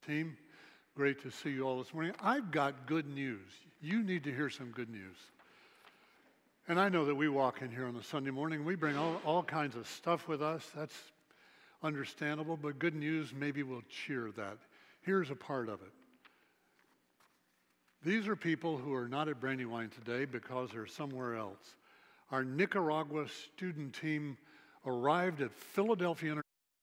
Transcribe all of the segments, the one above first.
Team, great to see you all this morning. I've got good news. You need to hear some good news. And I know that we walk in here on a Sunday morning, we bring all kinds of stuff with us. That's understandable, but good news maybe will cheer that. Here's a part of it. These are people who are not at Brandywine today because they're somewhere else. Our Nicaragua student team arrived at Philadelphia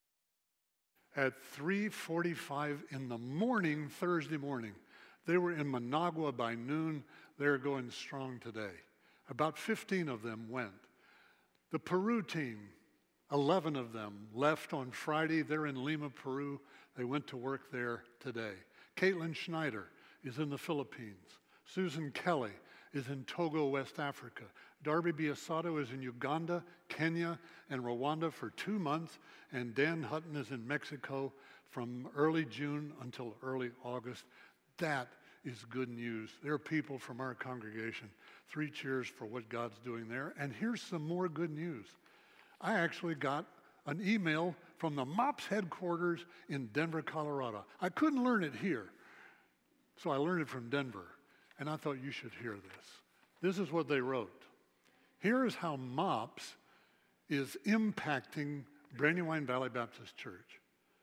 at 3:45 in the morning, Thursday morning. They were in Managua by noon. They're going strong today. About 15 of them went. The Peru team, 11 of them left on Friday. They're in Lima, Peru. They went to work there today. Caitlin Schneider is in the Philippines. Susan Kelly is in Togo, West Africa. Darby Biasato is in Uganda, Kenya, and Rwanda for 2 months. And Dan Hutton is in Mexico from early June until early August. That is good news. There are people from our congregation. 3 cheers for what God's doing there. And here's some more good news. I actually got an email from the MOPS headquarters in Denver, Colorado. I couldn't learn it here, so I learned it from Denver. And I thought you should hear this. This is what they wrote. Here is how MOPS is impacting Brandywine Valley Baptist Church.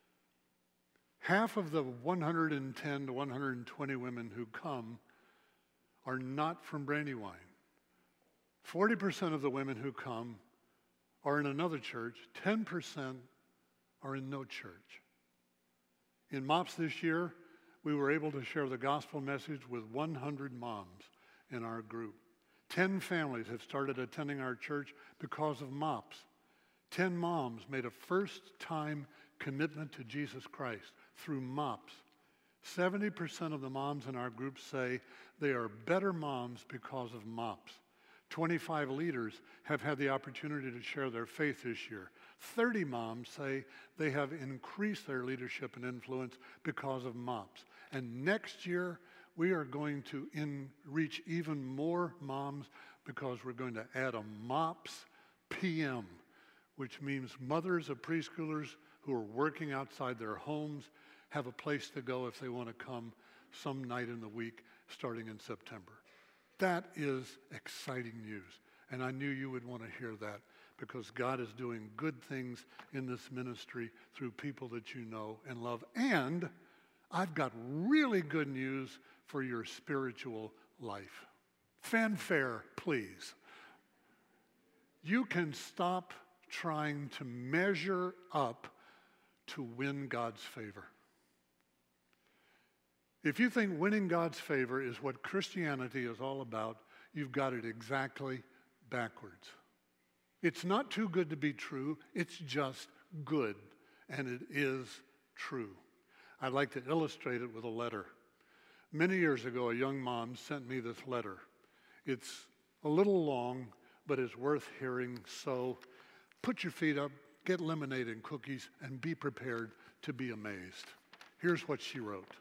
Half of the 110 to 120 women who come are not from Brandywine. 40% of the women who come are in another church. 10% are in no church. In MOPS this year, we were able to share the gospel message with 100 moms in our group. 10 families have started attending our church because of MOPS. 10 moms made a first-time commitment to Jesus Christ through MOPS. 70% of the moms in our group say they are better moms because of MOPS. 25 leaders have had the opportunity to share their faith this year. 30 moms say they have increased their leadership and influence because of MOPS. And next year, we are going to reach even more moms because we're going to add a MOPS PM, which means mothers of preschoolers who are working outside their homes have a place to go if they want to come some night in the week starting in September. That is exciting news, and I knew you would want to hear that because God is doing good things in this ministry through people that you know and love. And I've got really good news for your spiritual life. Fanfare, please. You can stop trying to measure up to win God's favor. If you think winning God's favor is what Christianity is all about, you've got it exactly backwards. It's not too good to be true. It's just good, and it is true. I'd like to illustrate it with a letter. Many years ago, a young mom sent me this letter. It's a little long, but it's worth hearing, so put your feet up, get lemonade and cookies, and be prepared to be amazed. Here's what she wrote.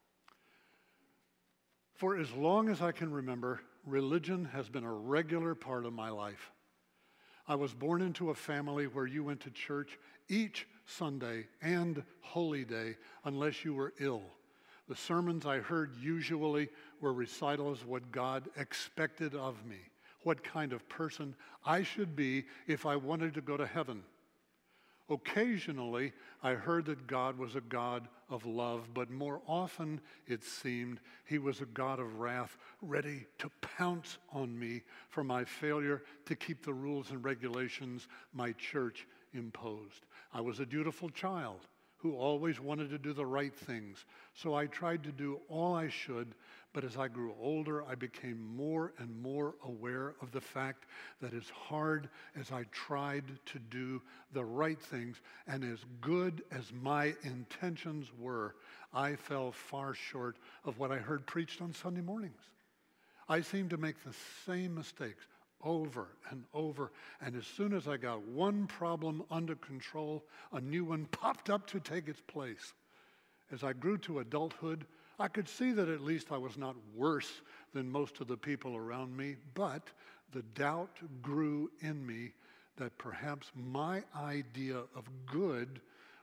For as long as I can remember, religion has been a regular part of my life. I was born into a family where you went to church each Sunday and Holy Day unless you were ill. The sermons I heard usually were recitals of what God expected of me, what kind of person I should be if I wanted to go to heaven. Occasionally, I heard that God was a God of love, but more often, it seemed, he was a God of wrath, ready to pounce on me for my failure to keep the rules and regulations my church imposed. I was a dutiful child who always wanted to do the right things, so I tried to do all I should, but as I grew older, I became more and more aware of the fact that as hard as I tried to do the right things, and as good as my intentions were, I fell far short of what I heard preached on Sunday mornings. I seemed to make the same mistakes over and over, and as soon as I got one problem under control, a new one popped up to take its place. As I grew to adulthood, I could see that at least I was not worse than most of the people around me, but the doubt grew in me that perhaps my idea of good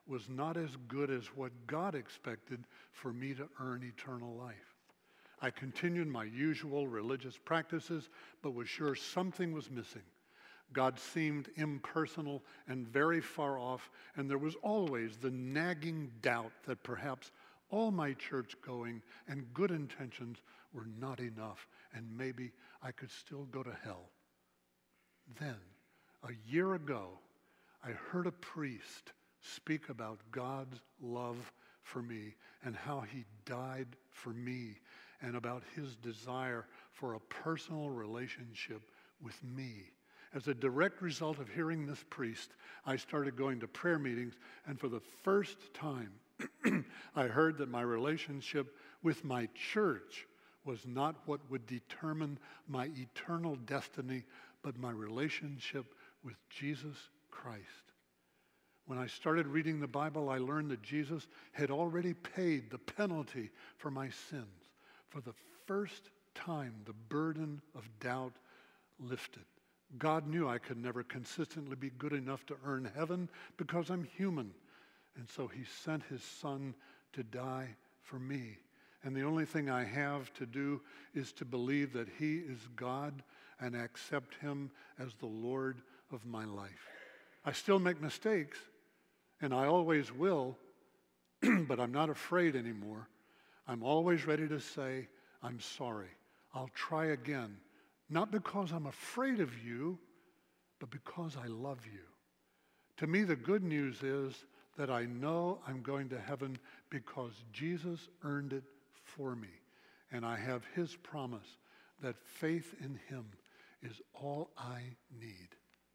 was not as good as what God expected for me to earn eternal life. I continued my usual religious practices, but was sure something was missing. God seemed impersonal and very far off, and there was always the nagging doubt that perhaps all my church going and good intentions were not enough, and maybe I could still go to hell. Then, a year ago, I heard a priest speak about God's love for me and how he died for me and about his desire for a personal relationship with me. As a direct result of hearing this priest, I started going to prayer meetings, and for the first time, I heard that my relationship with my church was not what would determine my eternal destiny, but my relationship with Jesus Christ. When I started reading the Bible, I learned that Jesus had already paid the penalty for my sins. For the first time, the burden of doubt lifted. God knew I could never consistently be good enough to earn heaven because I'm human. And so he sent his son to die for me. And the only thing I have to do is to believe that he is God and accept him as the Lord of my life. I still make mistakes, and I always will, but I'm not afraid anymore. I'm always ready to say, I'm sorry. I'll try again. Not because I'm afraid of you, but because I love you. To me, the good news is that I know I'm going to heaven because Jesus earned it for me. And I have his promise that faith in him is all I need.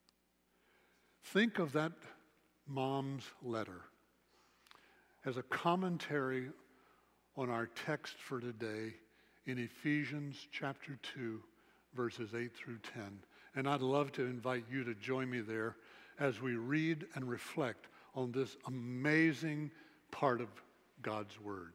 Think of that mom's letter as a commentary on our text for today in Ephesians chapter 2, verses 8 through 10. And I'd love to invite you to join me there as we read and reflect on this amazing part of God's Word.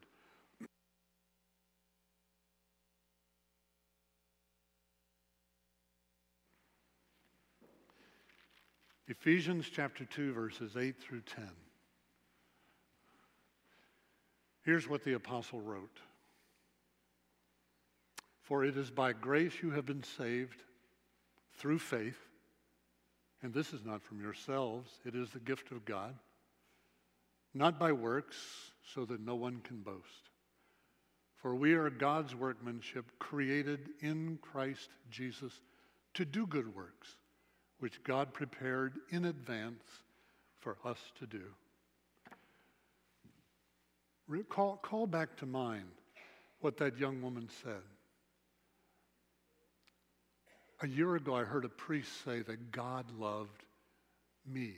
Ephesians chapter 2, verses 8 through 10. Here's what the apostle wrote. For it is by grace you have been saved through faith, and this is not from yourselves, it is the gift of God, not by works, so that no one can boast. For we are God's workmanship, created in Christ Jesus to do good works, which God prepared in advance for us to do. Call back to mind what that young woman said. A year ago, I heard a priest say that God loved me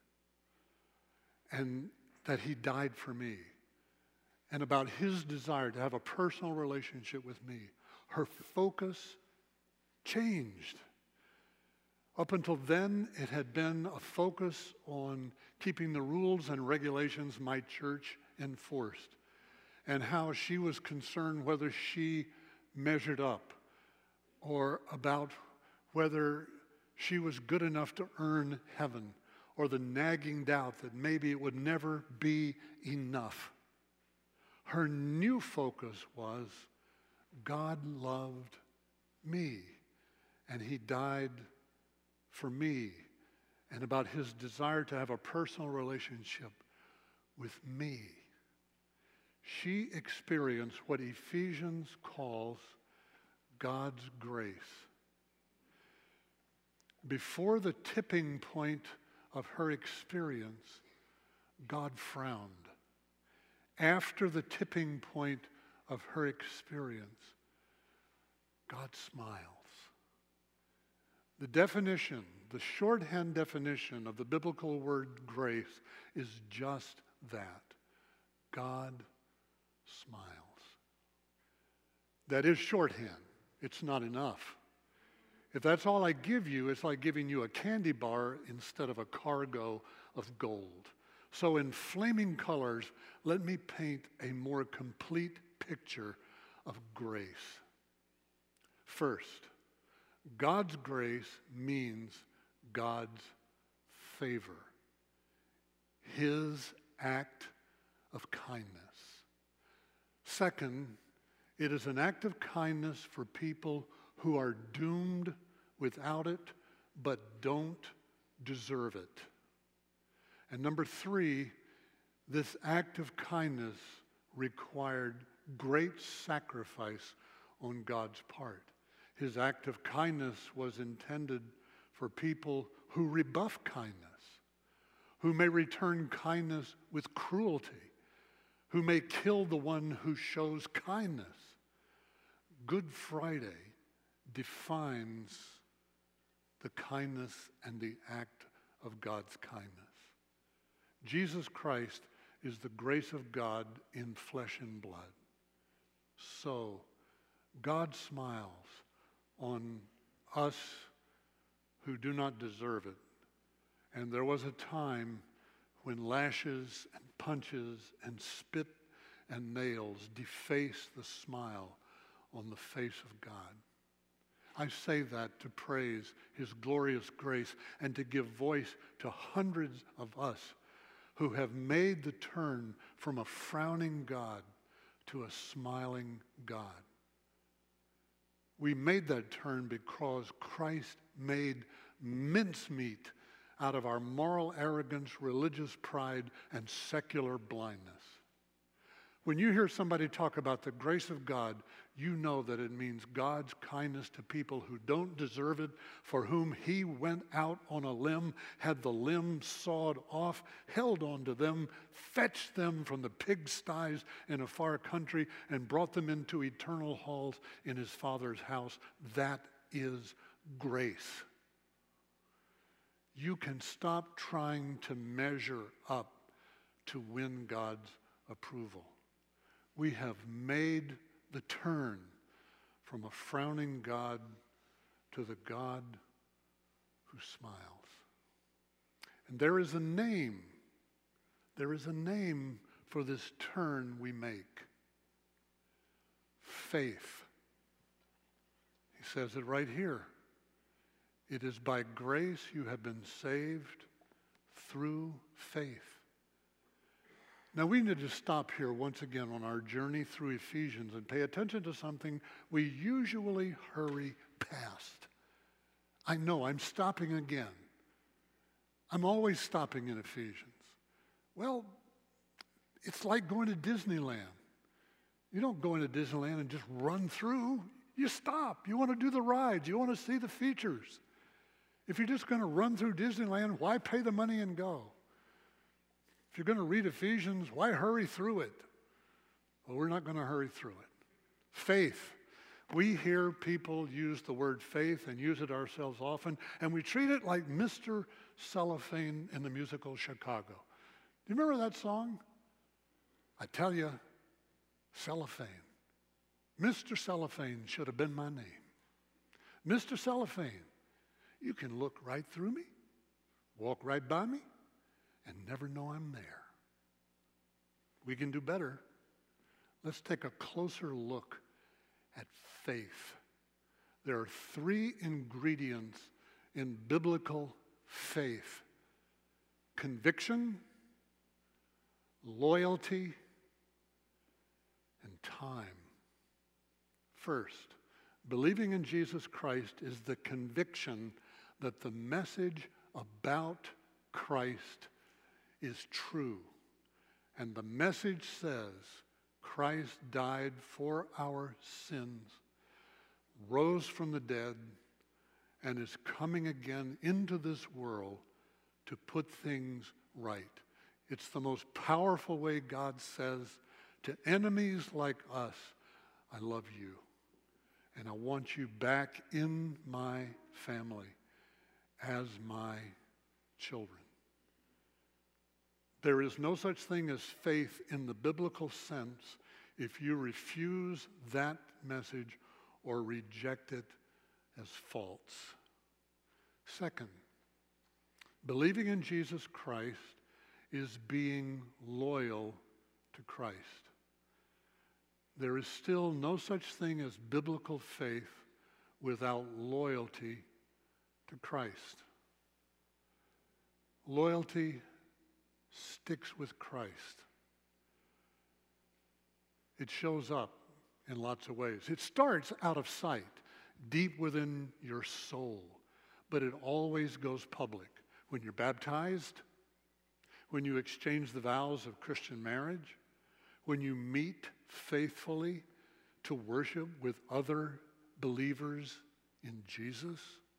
and that he died for me and about his desire to have a personal relationship with me. Her focus changed. Up until then, it had been a focus on keeping the rules and regulations my church enforced and how she was concerned whether she measured up or about whether she was good enough to earn heaven, or the nagging doubt that maybe it would never be enough. Her new focus was, God loved me, and he died for me, and about his desire to have a personal relationship with me. She experienced what Ephesians calls God's grace. Before the tipping point of her experience, God frowned. After the tipping point of her experience, God smiles. The definition, the shorthand definition of the biblical word grace is just that. God smiles. That is shorthand. It's not enough. If that's all I give you, it's like giving you a candy bar instead of a cargo of gold. So in flaming colors, let me paint a more complete picture of grace. First, God's grace means God's favor, his act of kindness. Second, it is an act of kindness for people who are doomed without it but don't deserve it. And number three, this act of kindness required great sacrifice on God's part. His act of kindness was intended for people who rebuff kindness, who may return kindness with cruelty, who may kill the one who shows kindness. Good Friday defines the kindness and the act of God's kindness. Jesus Christ is the grace of God in flesh and blood. So, God smiles on us who do not deserve it. And there was a time when lashes and punches and spit and nails defaced the smile on the face of God. I say that to praise his glorious grace and to give voice to hundreds of us who have made the turn from a frowning God to a smiling God. We made that turn because Christ made mincemeat out of our moral arrogance, religious pride, and secular blindness. When you hear somebody talk about the grace of God, you know that it means God's kindness to people who don't deserve it, for whom he went out on a limb, had the limb sawed off, held onto them, fetched them from the pigsties in a far country, and brought them into eternal halls in his Father's house. That is grace. You can stop trying to measure up to win God's approval. We have made the turn from a frowning God to the God who smiles. And there is a name for this turn we make. Faith. He says it right here. It is by grace you have been saved through faith. Now we need to stop here once again on our journey through Ephesians and pay attention to something we usually hurry past. I know, I'm stopping again. I'm always stopping in Ephesians. Well, it's like going to Disneyland. You don't go into Disneyland and just run through. You stop. You want to do the rides. You want to see the features. If you're just going to run through Disneyland, why pay the money and go? If you're going to read Ephesians, why hurry through it? Well, we're not going to hurry through it. Faith. We hear people use the word faith and use it ourselves often, and we treat it like Mr. Cellophane in the musical Chicago. Do you remember that song? I tell you, cellophane. Mr. Cellophane should have been my name. Mr. Cellophane, you can look right through me, walk right by me, and never know I'm there. We can do better. Let's take a closer look at faith. There are three ingredients in biblical faith: conviction, loyalty, and time. First, believing in Jesus Christ is the conviction that the message about Christ is true. And the message says Christ died for our sins, rose from the dead, and is coming again into this world to put things right. It's the most powerful way God says to enemies like us, I love you, and I want you back in my family as my children. There is no such thing as faith in the biblical sense if you refuse that message or reject it as false. Second, believing in Jesus Christ is being loyal to Christ. There is still no such thing as biblical faith without loyalty to Christ. Loyalty sticks with Christ, it shows up in lots of ways. It starts out of sight, deep within your soul, but it always goes public. When you're baptized, when you exchange the vows of Christian marriage, when you meet faithfully to worship with other believers in Jesus.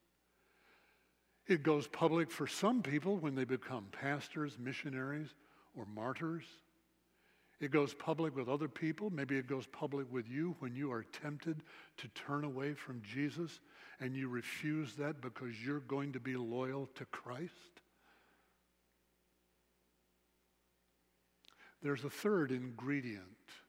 It goes public for some people when they become pastors, missionaries, or martyrs. It goes public with other people. Maybe it goes public with you when you are tempted to turn away from Jesus and you refuse that because you're going to be loyal to Christ. There's a third ingredient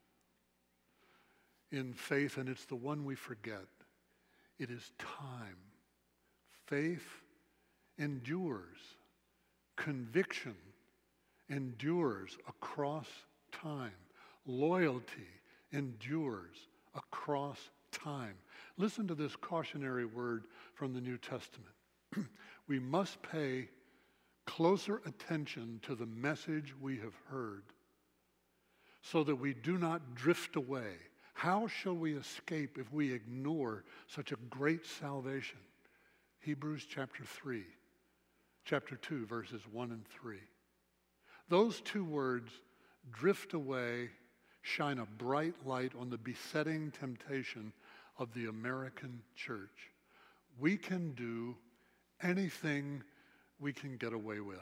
in faith, and it's the one we forget. It is time. Faith endures. Conviction endures across time. Loyalty endures across time. Listen to this cautionary word from the New Testament. We must pay closer attention to the message we have heard so that we do not drift away. How shall we escape if we ignore such a great salvation? Hebrews chapter 2, verses 1 and 3. Those two words, drift away, shine a bright light on the besetting temptation of the American church. We can do anything we can get away with.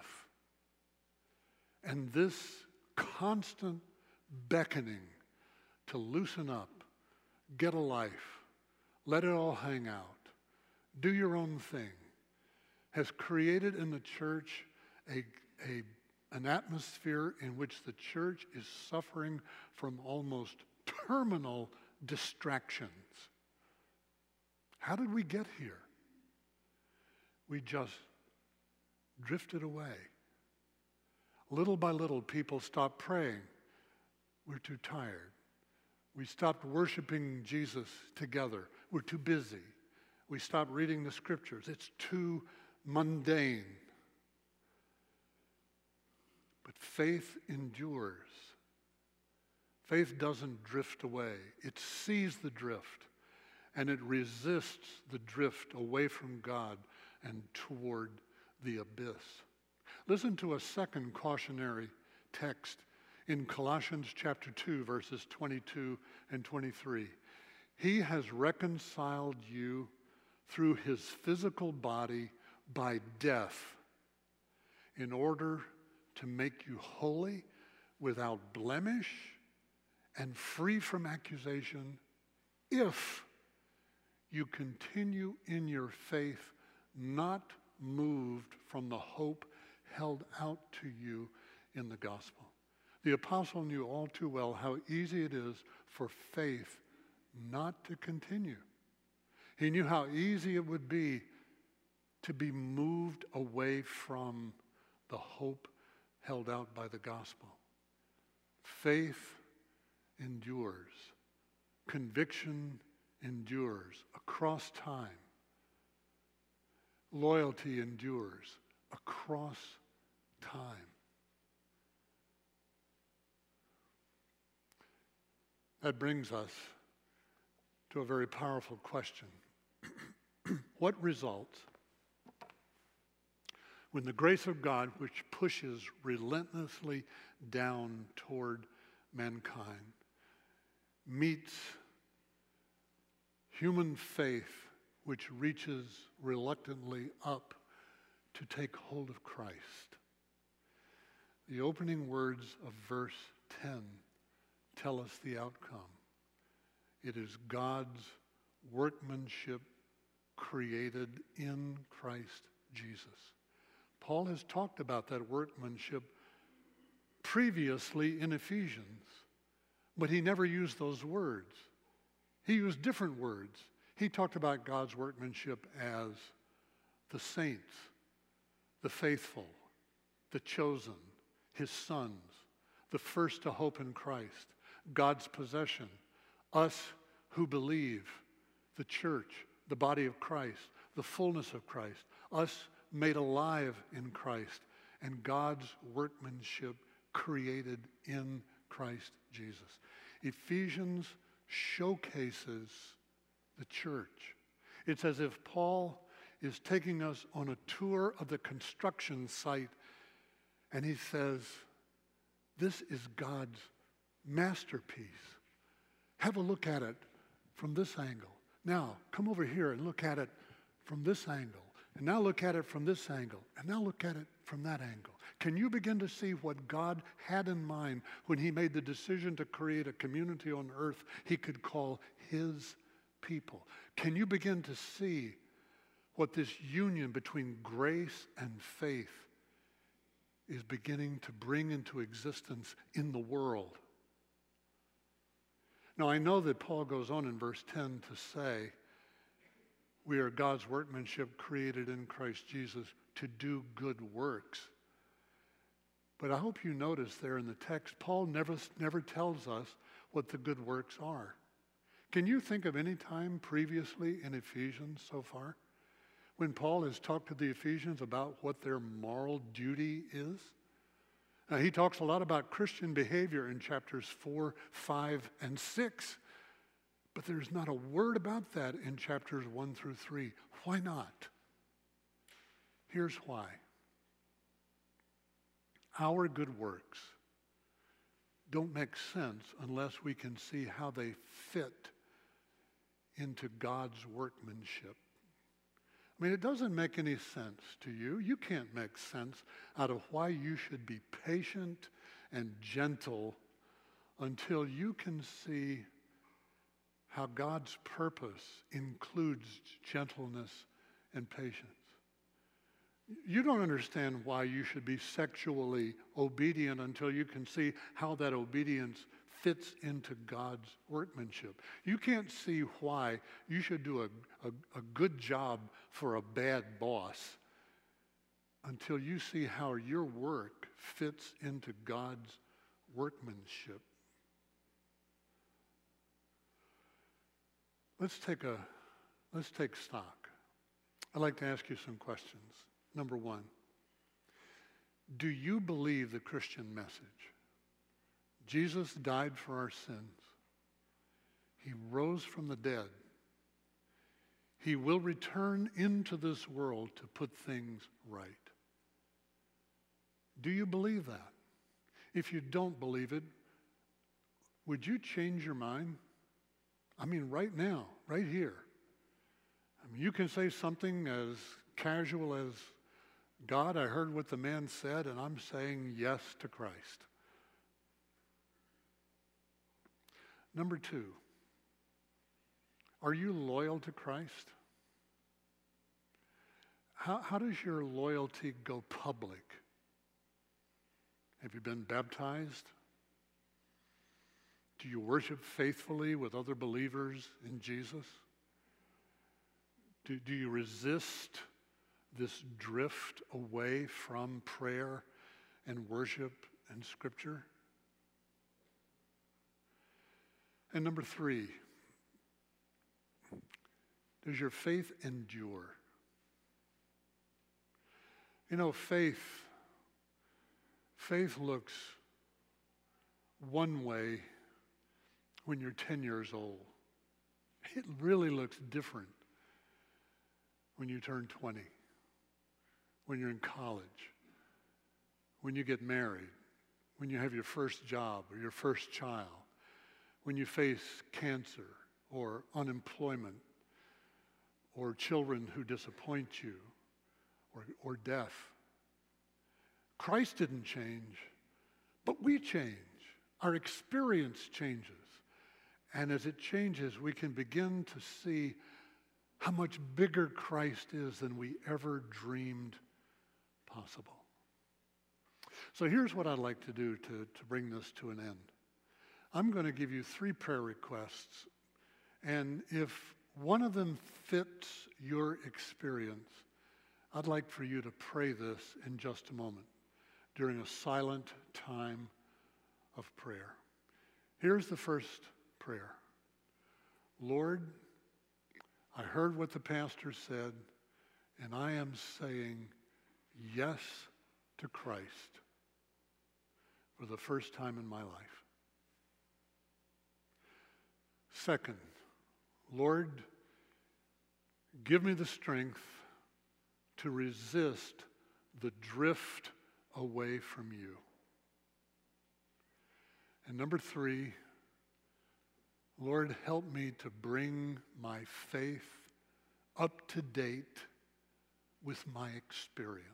And this constant beckoning to loosen up, get a life, let it all hang out, do your own thing, has created in the church an atmosphere in which the church is suffering from almost terminal distractions. How did we get here? We just drifted away. Little by little, people stopped praying. We're too tired. We stopped worshiping Jesus together. We're too busy. We stopped reading the scriptures. It's too mundane. But faith endures. Faith doesn't drift away. It sees the drift, and it resists the drift away from God and toward the abyss. Listen to a second cautionary text in Colossians chapter 2, verses 22 and 23. He has reconciled you through his physical body by death in order to make you holy, without blemish, and free from accusation, if you continue in your faith, not moved from the hope held out to you in the gospel. The apostle knew all too well how easy it is for faith not to continue. He knew how easy it would be to be moved away from the hope held out by the gospel. Faith endures. Conviction endures across time. Loyalty endures across time. That brings us to a very powerful question. What results when the grace of God, which pushes relentlessly down toward mankind, meets human faith, which reaches reluctantly up to take hold of Christ? The opening words of verse 10 tell us the outcome. It is God's workmanship created in Christ Jesus. Paul has talked about that workmanship previously in Ephesians, but he never used those words. He used different words. He talked about God's workmanship as the saints, the faithful, the chosen, his sons, the first to hope in Christ, God's possession, us who believe, the church, the body of Christ, the fullness of Christ, us made alive in Christ, and God's workmanship created in Christ Jesus. Ephesians showcases the church. It's as if Paul is taking us on a tour of the construction site, and he says, this is God's masterpiece. Have a look at it from this angle. Now, come over here and look at it from this angle. And now look at it from this angle. And now look at it from that angle. Can you begin to see what God had in mind when he made the decision to create a community on earth he could call his people? Can you begin to see what this union between grace and faith is beginning to bring into existence in the world? Now, I know that Paul goes on in verse 10 to say, we are God's workmanship created in Christ Jesus to do good works. But I hope you notice there in the text, Paul never tells us what the good works are. Can you think of any time previously in Ephesians so far when Paul has talked to the Ephesians about what their moral duty is? He talks a lot about Christian behavior in chapters 4, 5, and 6. But there's not a word about that in chapters 1 through 3. Why not? Here's why. Our good works don't make sense unless we can see how they fit into God's workmanship. I mean, it doesn't make any sense to you. You can't make sense out of why you should be patient and gentle until you can see how God's purpose includes gentleness and patience. You don't understand why you should be sexually obedient until you can see how that obedience fits into God's workmanship. You can't see why you should do a good job for a bad boss until you see how your work fits into God's workmanship. Let's take stock. I'd like to ask you some questions. Number one, do you believe the Christian message? Jesus died for our sins. He rose from the dead. He will return into this world to put things right. Do you believe that? If you don't believe it, would you change your mind? I mean, right now, right here. I mean, you can say something as casual as, God, I heard what the man said, and I'm saying yes to Christ. Number two, are you loyal to Christ? How does your loyalty go public? Have you been baptized? Do you worship faithfully with other believers in Jesus? Do you resist this drift away from prayer and worship and Scripture? And number three, does your faith endure? You know, faith looks one way when you're 10 years old. It really looks different when you turn 20, when you're in college, when you get married, when you have your first job or your first child, when you face cancer or unemployment or children who disappoint you or death. Christ didn't change, but we change. Our experience changes. And as it changes, we can begin to see how much bigger Christ is than we ever dreamed possible. So here's what I'd like to do to bring this to an end. I'm going to give you 3 prayer requests, and if one of them fits your experience, I'd like for you to pray this in just a moment during a silent time of prayer. Here's the first prayer. Lord, I heard what the pastor said, and I am saying yes to Christ for the first time in my life. Second, Lord, give me the strength to resist the drift away from you. And number three, Lord, help me to bring my faith up to date with my experience.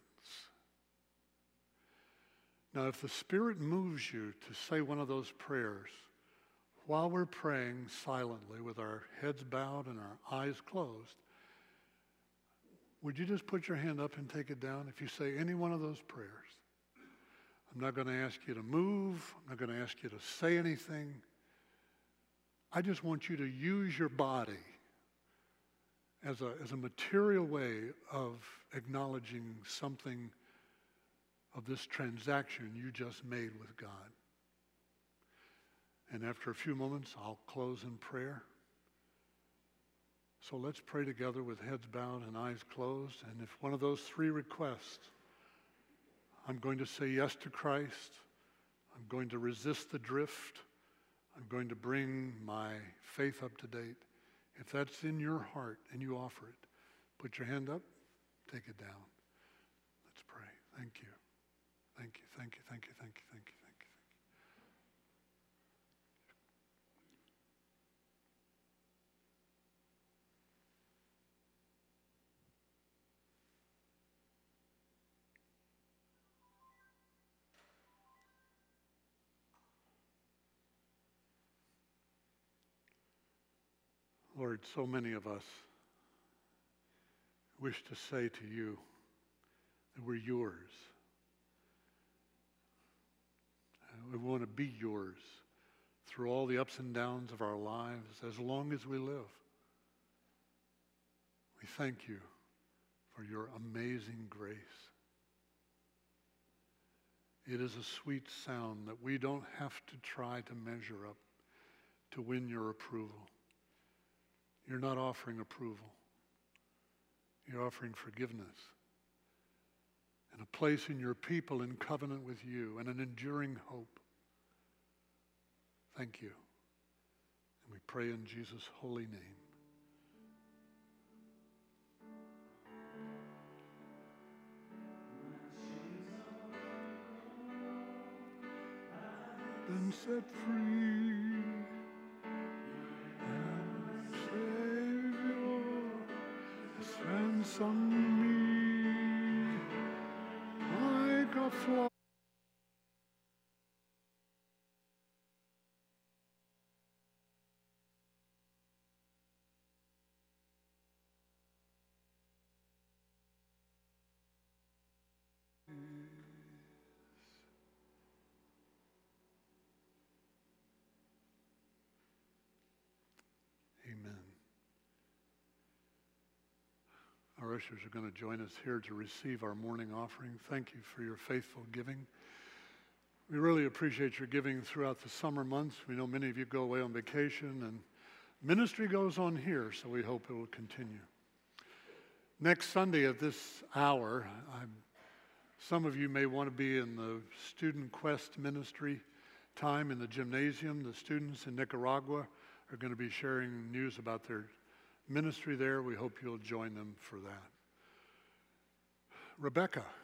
Now, if the Spirit moves you to say one of those prayers while we're praying silently with our heads bowed and our eyes closed, would you just put your hand up and take it down if you say any one of those prayers? I'm not going to ask you to move. I'm not going to ask you to say anything. I just want you to use your body as a material way of acknowledging something of this transaction you just made with God. And after a few moments, I'll close in prayer. So let's pray together with heads bowed and eyes closed. And if one of those three requests, I'm going to say yes to Christ, I'm going to resist the drift, I'm going to bring my faith up to date. If that's in your heart and you offer it, put your hand up, take it down. Let's pray. Thank you. Thank you, thank you, thank you, thank you, thank you, thank you, thank you. Lord, so many of us wish to say to you that we're yours. We want to be yours through all the ups and downs of our lives as long as we live. We thank you for your amazing grace. It is a sweet sound that we don't have to try to measure up to win your approval. You're not offering approval. You're offering forgiveness and a place in your people in covenant with you and an enduring hope. Thank you. And we pray in Jesus' holy name. Been set free, and Savior has ransomed me like a flock. Amen. Our ushers are going to join us here to receive our morning offering. Thank you for your faithful giving. We really appreciate your giving throughout the summer months. We know many of you go away on vacation, and ministry goes on here, so we hope it will continue. Next Sunday at this hour, some of you may want to be in the Student Quest ministry time in the gymnasium. The students in Nicaragua are going to be sharing news about their ministry there. We hope you'll join them for that. Rebecca.